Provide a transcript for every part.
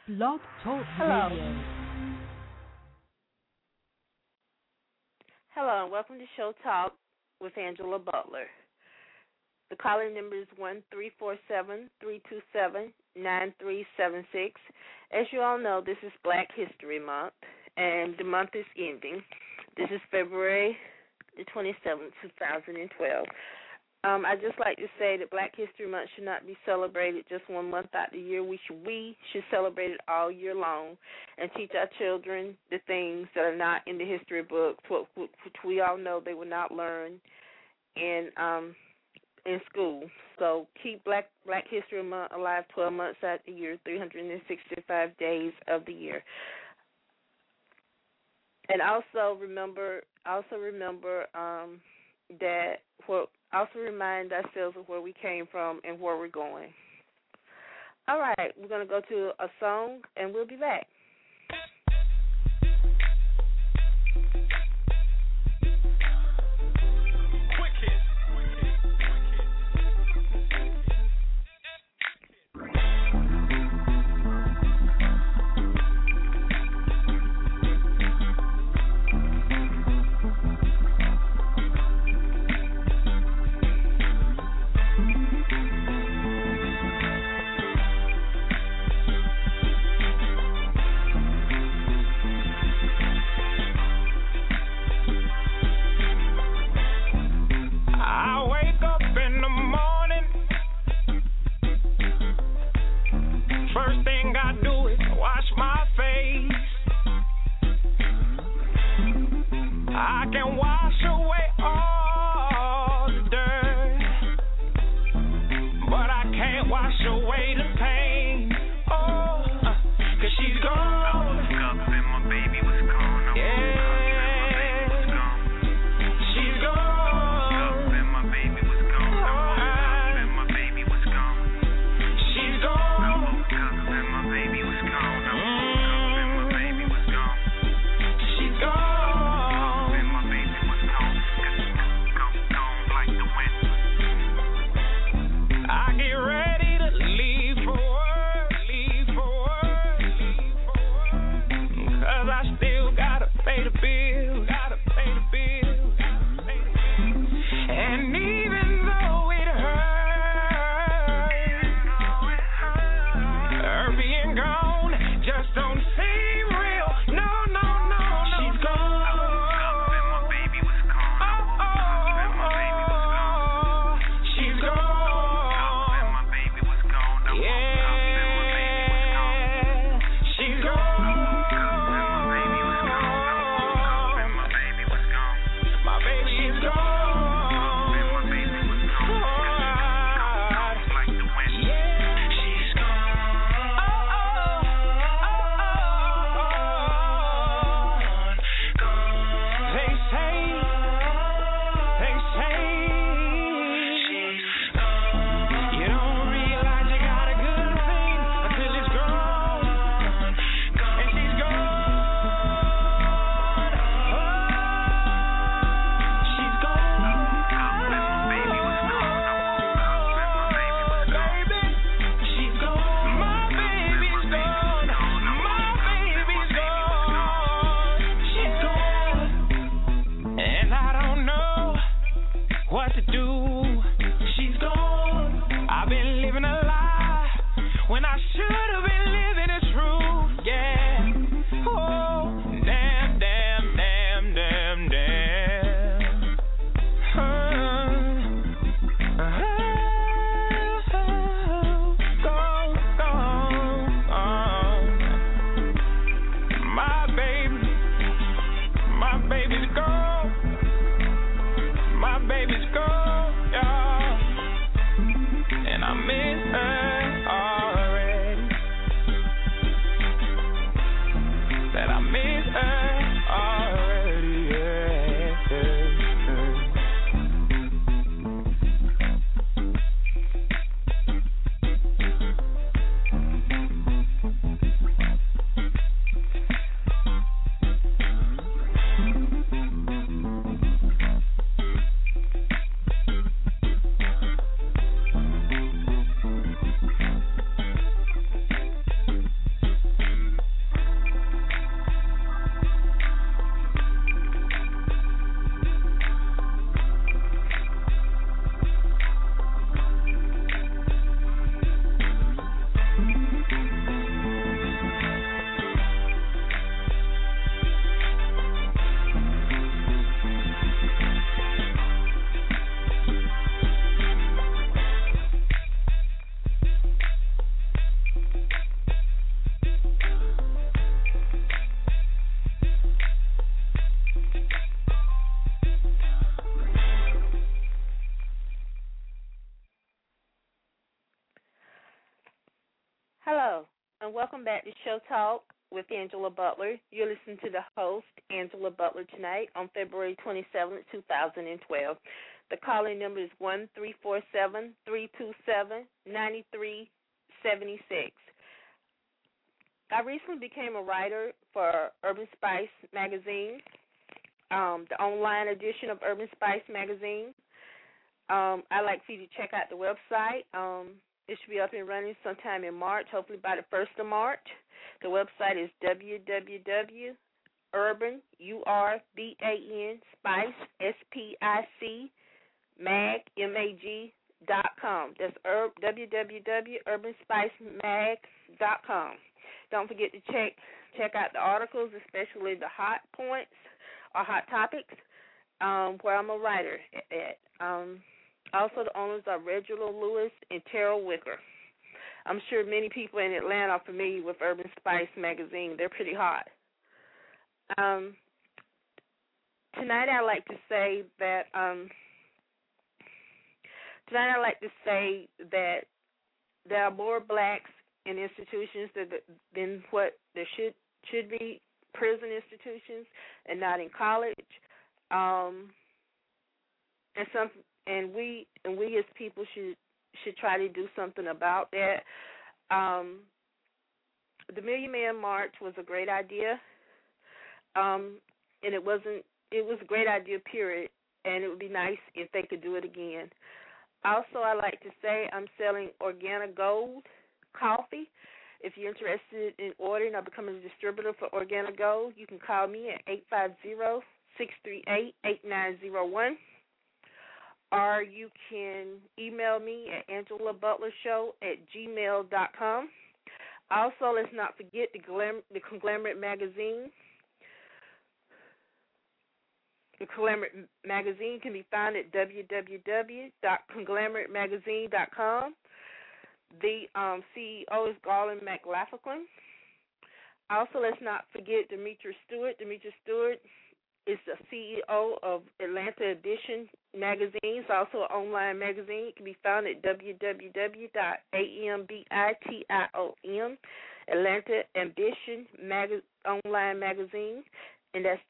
Blog Talk Hello. Radio. Hello, and welcome to Show Talk with Angela Butler. The calling number is 1-347-327-9376. As you all know, this is Black History Month, and the month is ending. This is February the 27th, 2012. I'd just like to say that Black History Month should not be celebrated just 1 month out of the year. We should celebrate it all year long and teach our children the things that are not in the history books, which we all know they will not learn in school. So keep Black History Month alive 12 months out of the year, 365 days of the year. And also remember remind ourselves of where we came from and where we're going. All right, we're going to go to a song, and we'll be back. Hello, and welcome back to Show Talk with Angela Butler. You're listening to the host, Angela Butler, tonight on February 27th, 2012. The calling number is 1-347-327-9376. I recently became a writer for Urban Spice magazine, the online edition of Urban Spice magazine. I'd like for you to check out the website. It should be up and running sometime in March, hopefully by the 1st of March. The website is www.urban, U-R-B-A-N, spice, S-P-I-C, mag.com. That's www.urbanspicemag.com. Don't forget to check out the articles, especially the hot points or hot topics, where I'm a writer at. Also, the owners are Reginald Lewis and Terrell Wicker. I'm sure many people in Atlanta are familiar with Urban Spice magazine. They're pretty hot. Tonight, I'd like to say that there are more blacks in institutions than what there should be prison institutions, and not in college. And we as people should try to do something about that. The Million Man March was a great idea, and it was a great idea, period. And it would be nice if they could do it again. Also, I like to say I'm selling Organic Gold coffee. If you're interested in ordering or becoming a distributor for Organic Gold, you can call me at 850-638-8901. Or you can email me at angelabutlershow@gmail.com. Also, let's not forget the Conglomerate Magazine. The Conglomerate Magazine can be found at www.conglomeratemagazine.com. The CEO is Garland McLaughlin. Also, let's not forget Demetra Stewart. Demetra Stewart is the CEO of Atlanta Ambition magazine. It's also an online magazine. It can be found at www.ambition, Atlanta Ambition online magazine, and that's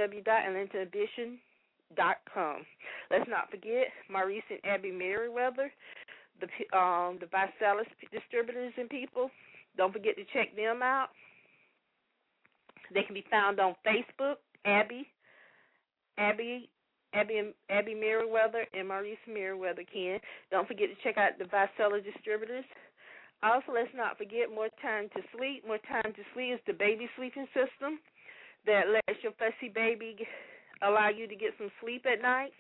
www.atlantaambition.com. Let's not forget Maurice and Abby Merriweather, the Visalis distributors and people. Don't forget to check them out. They can be found on Facebook, Abby Merriweather and Maurice Merriweather can. Don't forget to check out the Visalis distributors. Also, let's not forget More Time to Sleep. More Time to Sleep is the baby sleeping system that lets your fussy baby allow you to get some sleep at night.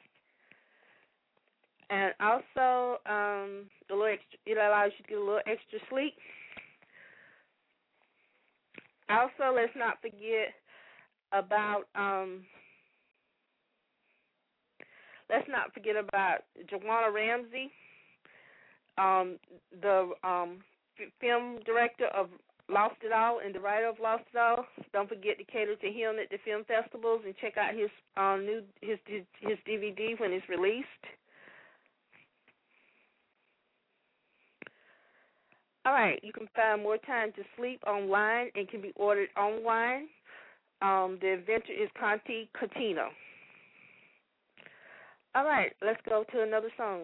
And also, it allows you to get a little extra sleep. Also, let's not forget about Joanna Ramsey, the film director of Lost It All and the writer of Lost It All. Don't forget to cater to him at the film festivals and check out his DVD when it's released. All right, you can find More Time to Sleep online and can be ordered online. The inventor is Conti Catino. All right, let's go to another song.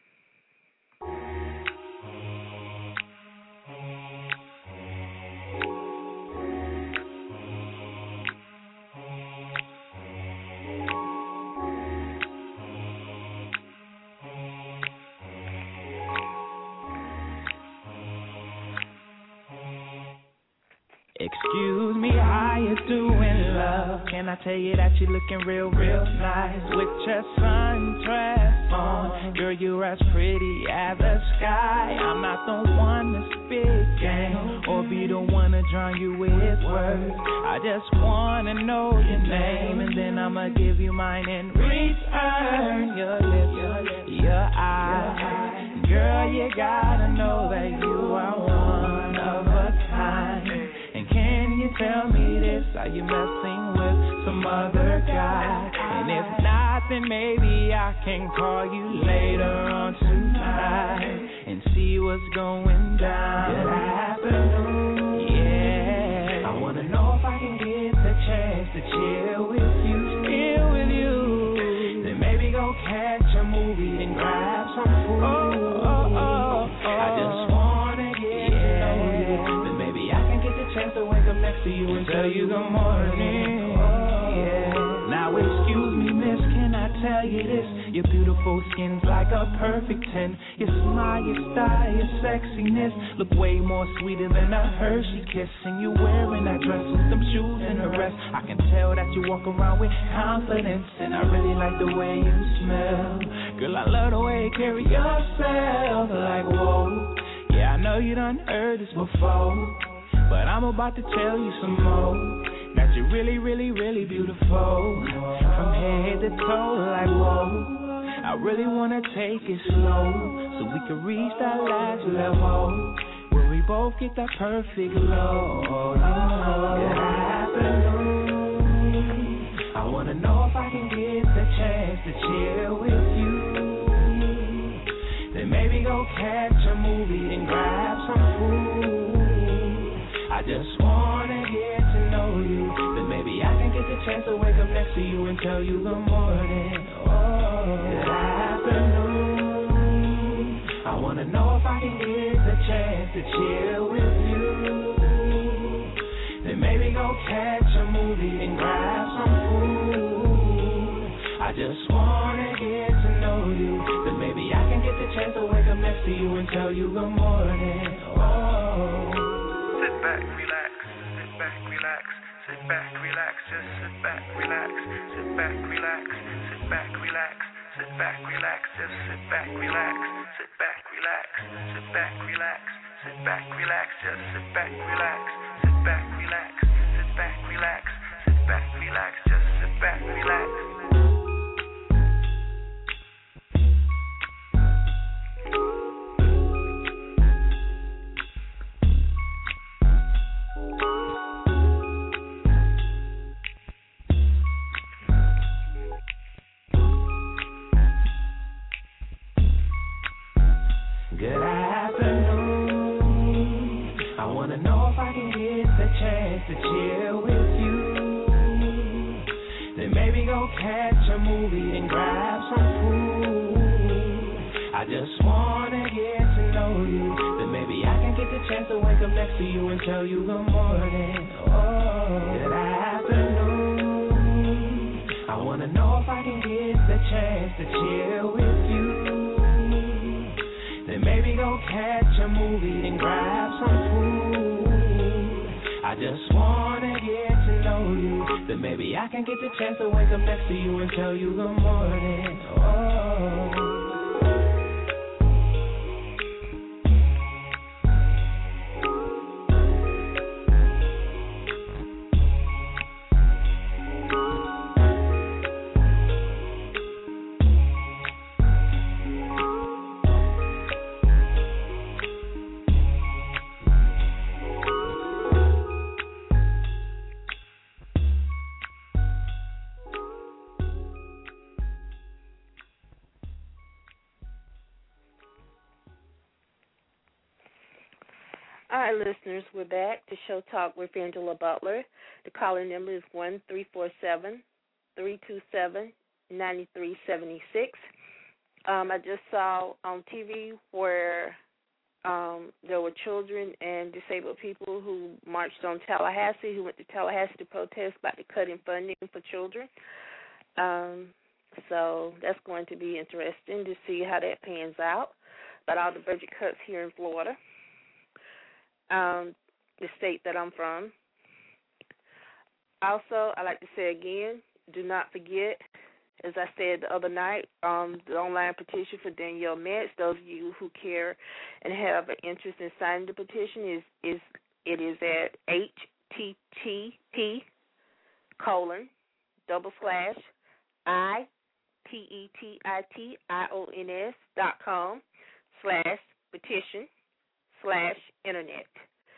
Excuse me, how you doing, love? Can I tell you that you're looking real nice with your sundress on? Girl, you're as pretty as the sky. I'm not the one to spit game or be the one to drown you with words. I just wanna know your name and then I'ma give you mine in return. Your lips, your eyes. Girl, you gotta know that you are one of a kind. Can you tell me this? Are you messing with some other guy? And if not, then maybe I can call you later on tonight and see what's going down. Did I happen to to you and tell you good morning. Yeah. Now excuse me, miss, can I tell you this? Your beautiful skin's like a perfect 10. Your smile, your style, your sexiness look way more sweeter than a Hershey kiss. And you wearing that dress with them shoes and the rest. I can tell that you walk around with confidence, and I really like the way you smell. Girl, I love the way you carry yourself. Like, whoa, yeah, I know you done heard this before, but I'm about to tell you some more. That you're really, really, really beautiful. From head to toe, like, whoa. I really wanna take it slow, so we can reach that last level, where we both get that perfect glow. Good afternoon. I wanna know if I can get the chance to chill with you. Then maybe go catch a movie and grab some food. I just wanna get to know you. Then maybe I can get the chance to wake up next to you and tell you good morning. Good afternoon. I wanna know if I can get the chance to chill with you. Then maybe go catch a movie and grab some food. I just wanna get to know you. Then maybe I can get the chance to wake up next to you and tell you good morning. Sit back, relax, sit back, relax. Sit back, relax, just sit back, relax. Sit back, relax, sit back, relax. Sit back, relax, just sit back, relax. Sit back, relax, sit back, relax. Sit back, relax, just sit back, relax. Sit back, relax, sit back, relax. Sit back, relax, just sit back, relax. Good afternoon. I wanna know if I can get the chance to chill with you. Then maybe go catch a movie and grab some food. I just wanna get to know you. Then maybe I can get the chance to wake up next to you and tell you good morning. Good afternoon. I wanna know if I can get the chance to chill with you. Then maybe go catch a movie and grab some food. I just wanna get to know you. Then maybe I can get the chance to wake up next to you and tell you good morning. All right, listeners, we're back to Show Talk with Angela Butler. The calling number is 1-347-327-9376. I just saw on TV where there were children and disabled people who marched on Tallahassee, who went to Tallahassee to protest about the cutting funding for children. So that's going to be interesting to see how that pans out, about all the budget cuts here in Florida. The state that I'm from. Also, I like to say again, do not forget, as I said the other night, the online petition for Danielle Metz. Those of you who care and have an interest in signing the petition is at http://ipettions.com/petition/internet.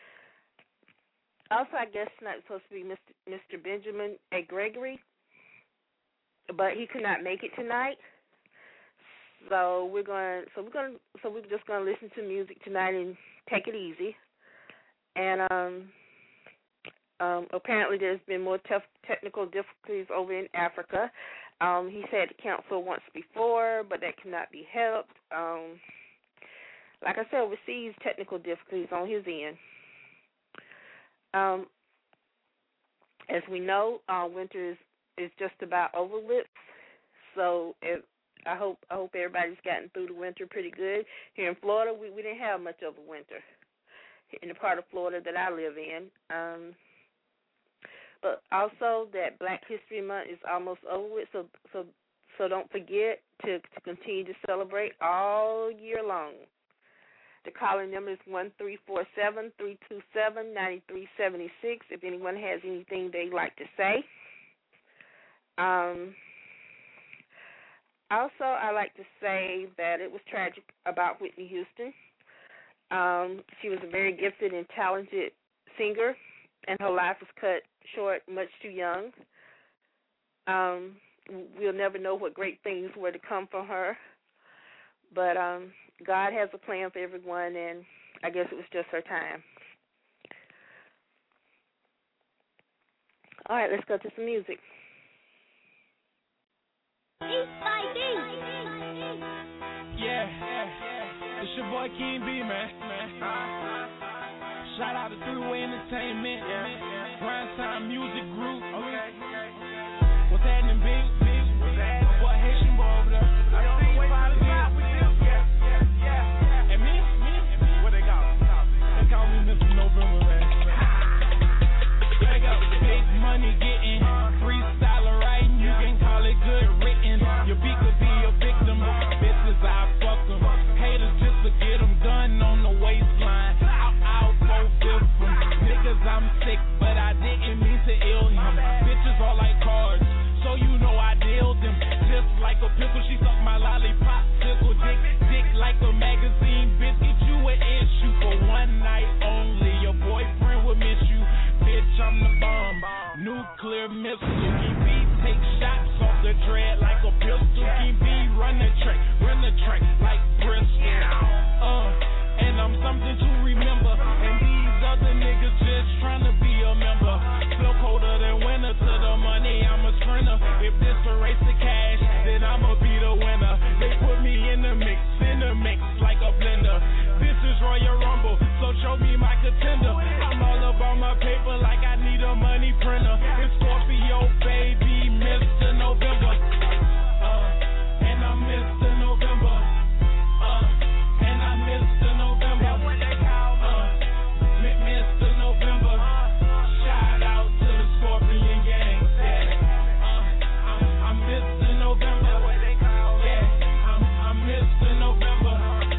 Also, I guess tonight supposed to be Mr. Benjamin A. Gregory, but he could not make it tonight. So we're just gonna listen to music tonight and take it easy. And apparently there's been more technical difficulties over in Africa. He said to cancel once before, but that cannot be helped. Like I said, overseas technical difficulties on his end. As we know, winter is just about over with. So I hope everybody's gotten through the winter pretty good. Here in Florida, we didn't have much of a winter in the part of Florida that I live in. But also that Black History Month is almost over with, so don't forget to continue to celebrate all year long. The calling number is 1-347-327-9376 if anyone has anything they'd like to say. Also, I like to say that it was tragic about Whitney Houston. She was a very gifted and talented singer, and her life was cut short much too young. We'll never know what great things were to come from her, but God has a plan for everyone, and I guess it was just her time. All right, let's go to some music. Yeah, it's your boy King B, man. Shout out to Three-Way Entertainment, Prime Time Music Group. Okay. What's happening, Big? Boy, Haitian boy over there. And me? What they call me? They call me Mr. November, man. There you go. Big money getting, freestyler writing. You can call it good written. Your beat could be a victim. Bitches, I fuck them. Haters just to get them done on the waistline. I'll go them. Niggas, I'm sick, but I didn't mean to ill him. Bitches are like cards, so you know I dealt them. Just like a pickle, she sucked my lollipop, tickle dick like a magazine. Bitch, get you an issue for one night only. Your boyfriend will miss you. Bitch, I'm the bomb. Nuclear missile. King B take shots off the dread like a pistol. King B run the track like Bristol. And I'm something to remember. And these other niggas just trying to be a member. Still colder than winter to the money, I'm a sprinter. If this a race to cash, then I'ma be the winner. They put me in the mix like a blender. This is Royal Rumble, so show me my contender. I'm all about my paper like I need a money printer. It's Scorpio, baby, Mr. November. And I'm Mr. November. And I'm Mr. November. Mr. November. Shout out to the Scorpion gang. I'm Mr. November. I'm Mr. November.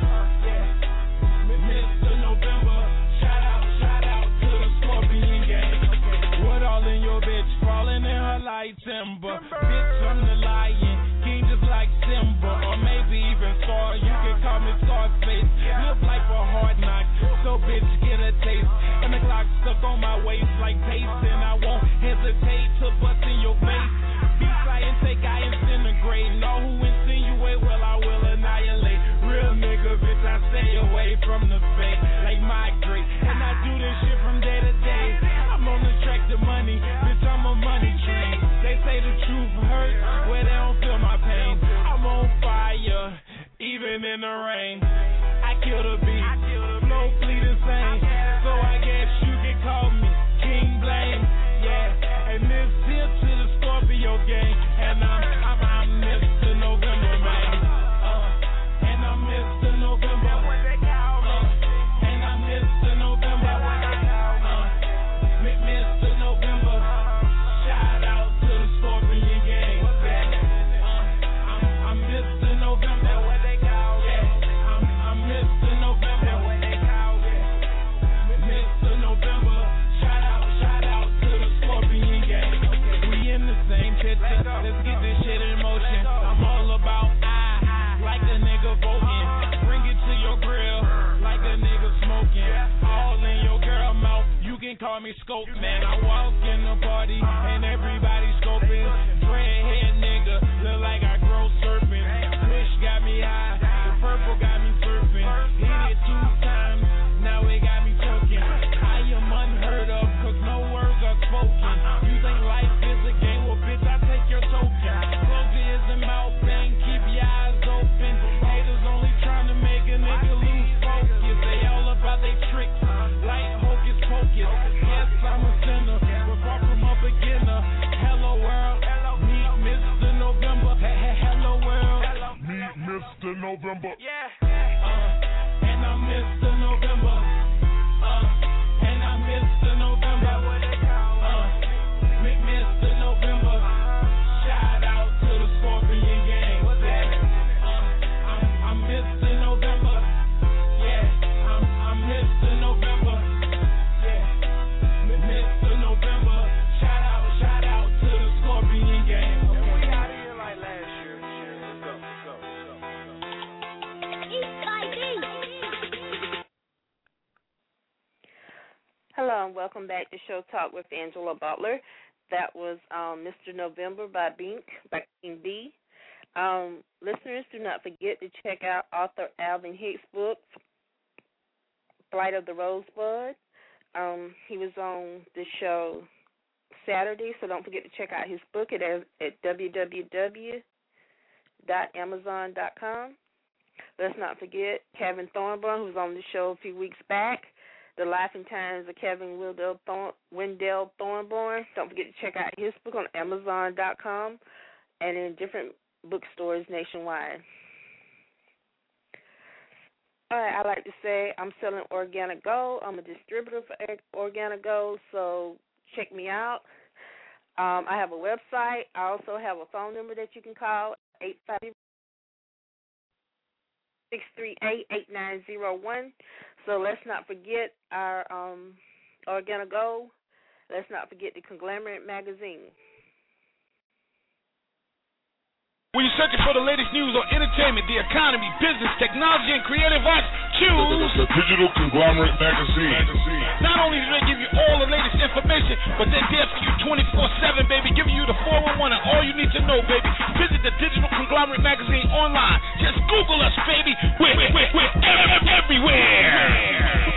Mr. November. Shout out to the Scorpion gang. What all in your bitch? Falling in her like timber. Bitch, I'm the lion. King just like Simba. Or maybe even Scar. You can call me Scarface. Live life a hard knock. So bitch, get a taste. And the clock stuck on my waist like paste. And I won't hesitate to bust in your face. Beats I intake, I incinerate. Know who insinuate, well I will annihilate. Real nigga, bitch, I stay away from the fake. Like migrate. And I do this shit from day to day. I'm on the track to money. Bitch, I'm a money train. They say the truth hurts, where they don't feel my pain. I'm on fire, even in the rain. I kill the beat, flow fleet insane. So I guess you can call me King Blame. Yeah, and this here to the Scorpio gang. And I'm Mr. November, man. And I'm Mr. November. And I'm Mr. November. Mr. November. Shout out to the Scorpion gang. I'm Mr. November. I'm Mr. November. Mr. November. Shout out to the Scorpion gang. We in the same picture. Let's get this shit in motion. I'm all about like a nigga voting. Bring it to your grill like a nigga smoking. All in your girl mouth. You can call me Scope, man. I walk in the party and everybody scoping. Dreadhead nigga, look like I grow serpent. Push got me high, the purple got me surfing. Hit it 2 times, now it got me choking. I am unheard of, cause no words are spoken. You think life is a game, well bitch, I take your token. Close your ears and mouth and keep your eyes open. Haters only trying to make a nigga lose focus. They all about they tricks, like hocus pocus. Yes, I'm a sinner, but far from up against November. Yeah. And I'm Mr. November. And I'm Mr. November. Mr. November. Shout out to the Scorpion Gang. What's that? I'm Mr. November. Yeah. I'm Mr. November. Yeah. Mr. November. Shout out to the Scorpion Gang. We out here like last year. Let's go. Hello and welcome back to Show Talk with Angela Butler. That was Mr. November by King B. Listeners, do not forget to check out author Alvin Hicks' book, Flight of the Rosebud. He was on the show Saturday, so don't forget to check out his book at www.amazon.com. Let's not forget Kevin Thornburn, who was on the show a few weeks back, The Life and Times of Kevin Wendell Thornburn. Don't forget to check out his book on Amazon.com and in different bookstores nationwide. All right, I like to say I'm selling Organic Gold. I'm a distributor for Organic Gold, so check me out. I have a website. I also have a phone number that you can call, 850-638-8901. So let's not forget our Organic Gold. Let's not forget the Conglomerate Magazine. When you're searching for the latest news on entertainment, the economy, business, technology, and creative arts, choose the Digital Conglomerate Magazine. Not only do they give you all the latest information, but they're there for you 24/7, baby, giving you the 411 and all you need to know, baby. Visit the Digital Conglomerate Magazine online. Just Google us, baby. We're everywhere.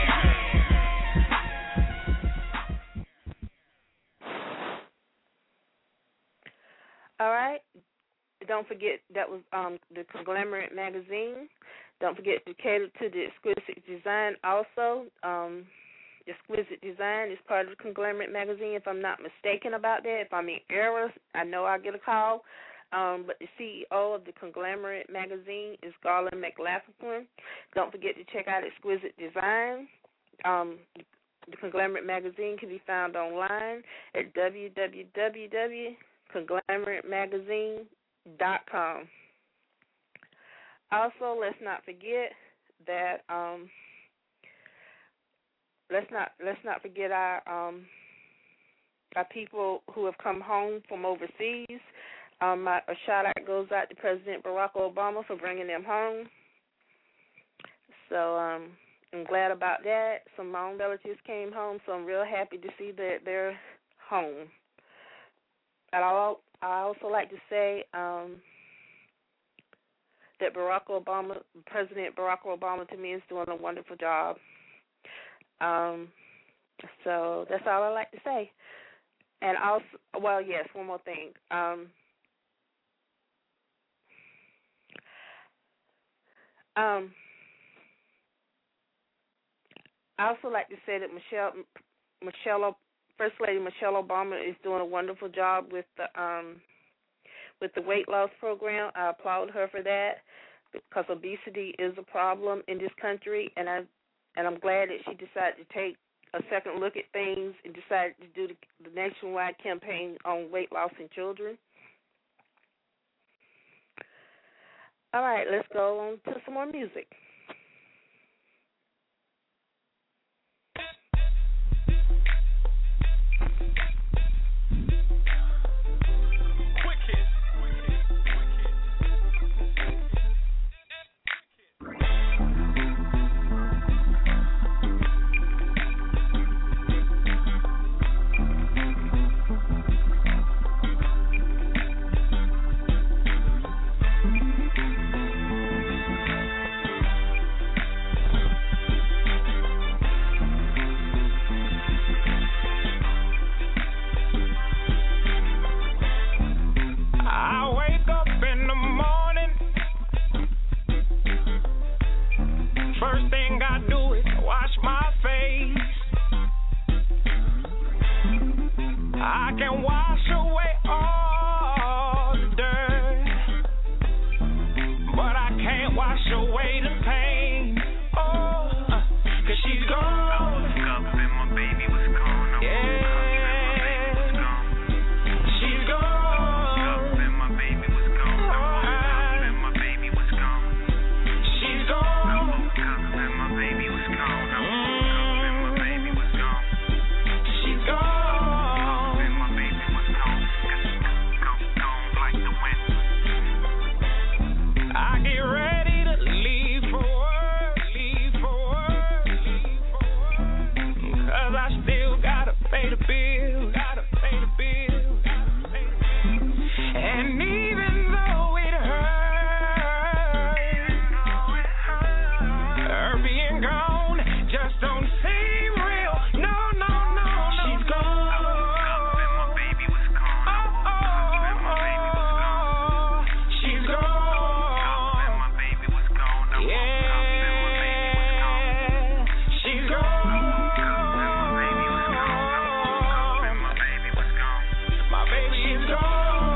All right. Don't forget that was the Conglomerate Magazine. Don't forget to cater to the Exquisite Design also. Exquisite Design is part of the Conglomerate Magazine, if I'm not mistaken about that. If I'm in error, I know I'll get a call. But the CEO of the Conglomerate Magazine is Garland McLaughlin. Don't forget to check out Exquisite Design. The Conglomerate Magazine can be found online at www.conglomeratemagazine.com. Also, let's not forget that let's not forget our people who have come home from overseas. A shout out goes out to President Barack Obama for bringing them home. So I'm glad about that. Some of my own relatives came home, so I'm real happy to see that they're home. And I also like to say that President Barack Obama, to me, is doing a wonderful job. So that's all I like to say. And also, well, yes, one more thing. I also like to say that First Lady Michelle Obama is doing a wonderful job with the weight loss program. I applaud her for that because obesity is a problem in this country, and I'm glad that she decided to take a second look at things and decided to do the nationwide campaign on weight loss in children. All right, let's go on to some more music. Wash pay the bill, gotta pay the bill. And even though it hurts, her being gone just don't seem real. No, no, no, no. She's gone. My baby was gone. My baby was gone. She's gone. My baby was gone. Yeah. She's gone. My baby is gone.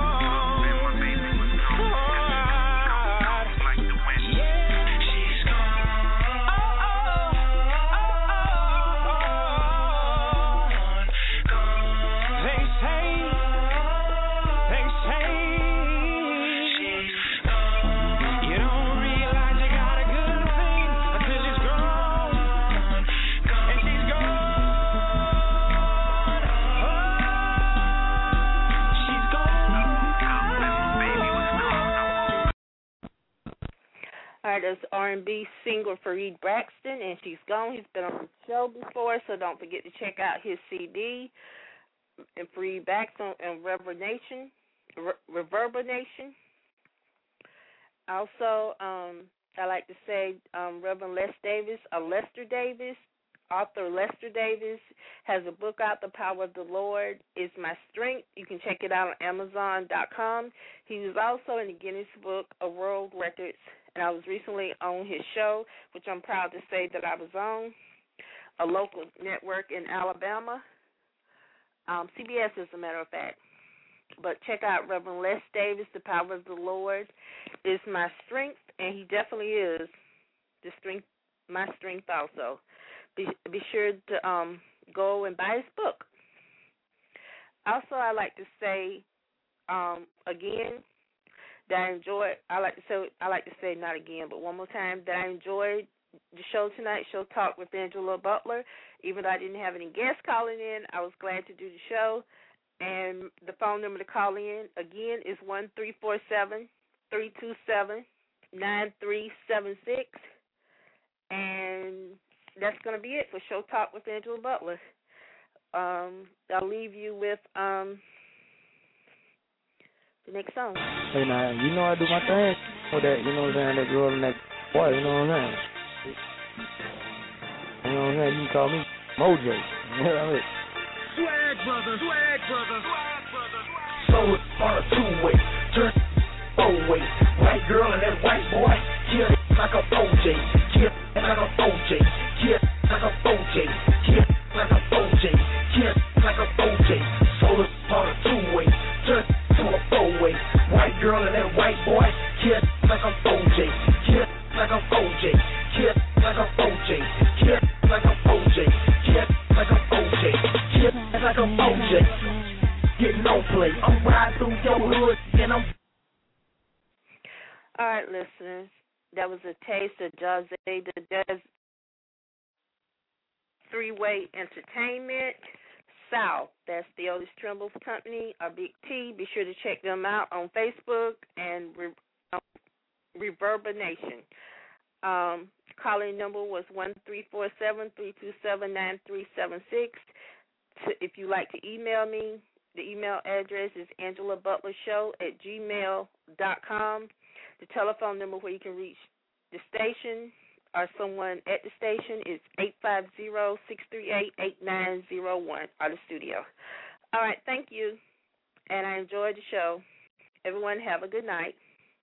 There's R&B singer Fareed Braxton, and she's gone. He's been on the show before, so don't forget to check out his CD, and Fareed Braxton and Reverberation. Also, I like to say Reverend Lester Davis, author Lester Davis, has a book out, The Power of the Lord is My Strength. You can check it out on Amazon.com. He was also in the Guinness Book of World Records, and I was recently on his show, which I'm proud to say that I was on, a local network in Alabama, CBS as a matter of fact. But check out Reverend Les Davis, The Power of the Lord is My Strength, and he definitely is the strength, my strength also. Be sure to go and buy his book. Also, I like to say again that I like to say not again, but one more time, that I enjoyed the show tonight, Show Talk with Angela Butler. Even though I didn't have any guests calling in, I was glad to do the show. And the phone number to call in, again, is 1-347-327-9376. And that's going to be it for Show Talk with Angela Butler. I'll leave you with the next song. Hey, now, you know I do my thing with that, you know what I'm saying, that girl and that boy, you know what I'm saying? You know what I'm saying? You can call me Mojo. You know what I mean? Swag brother. So it's on a two-way, turn four-way. White girl and that white boy, kill like a OJ, kill like a OJ, kill like a OJ, kill like a OJ, kill like a OJ. So it's on a two-way, turn to a four-way. White girl and that white boy, kill like a OJ, kill like a OJ, kill like a OJ, kill like a OJ, kill like a OJ, kill like a OJ. Get no play. I'm riding through your hood and I'm. All right, listeners. That was a taste of Jazz, the Jazz Three-Way Entertainment South. That's the Otis Trimble's company, or Big T. Be sure to check them out on Facebook and Reverberation. Calling number was 1-347-327-9376. If you'd like to email me, the email address is angelabutlershow@gmail.com. The telephone number where you can reach the station or someone at the station is 850-638-8901, or the studio. All right, thank you, and I enjoyed the show. Everyone have a good night.